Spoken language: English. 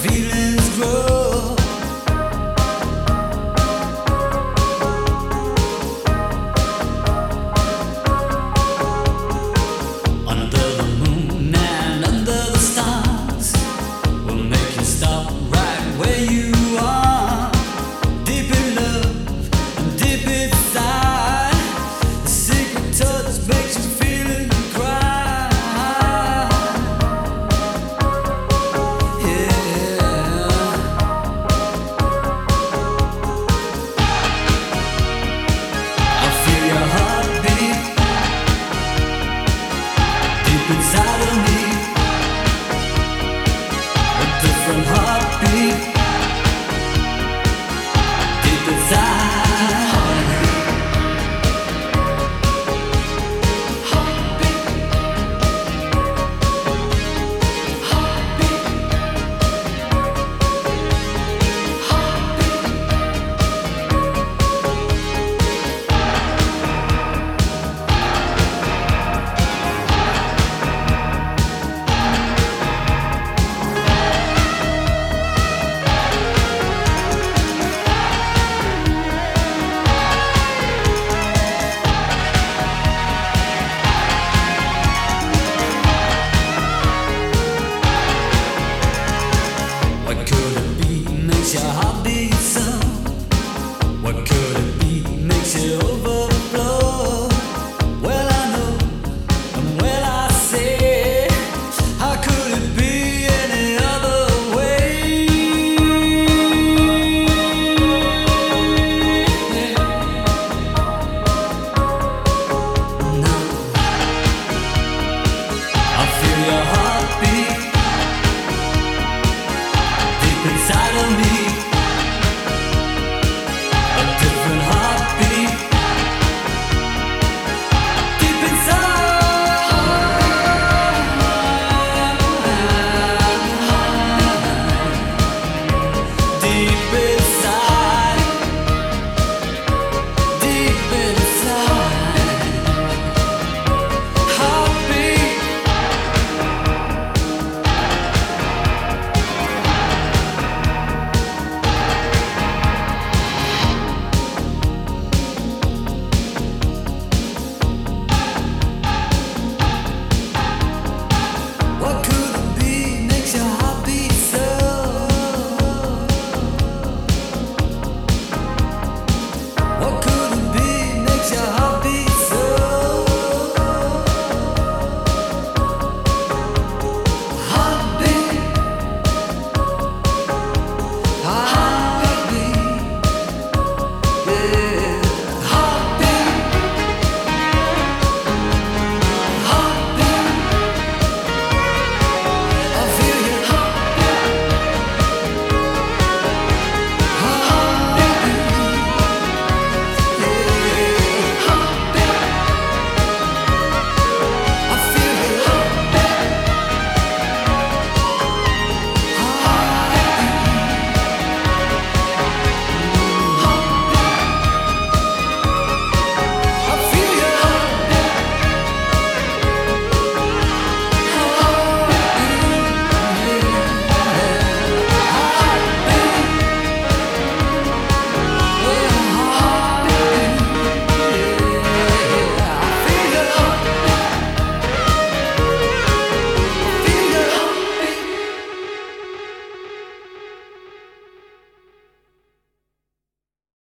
feelings grow. Under the moon and under the stars will make you stop right where you are. Deep in love and deep inside, the secret touch makes you feel and cry. I feel your heartbeat deep inside of me, a different heartbeat deep inside. What could it be makes your heart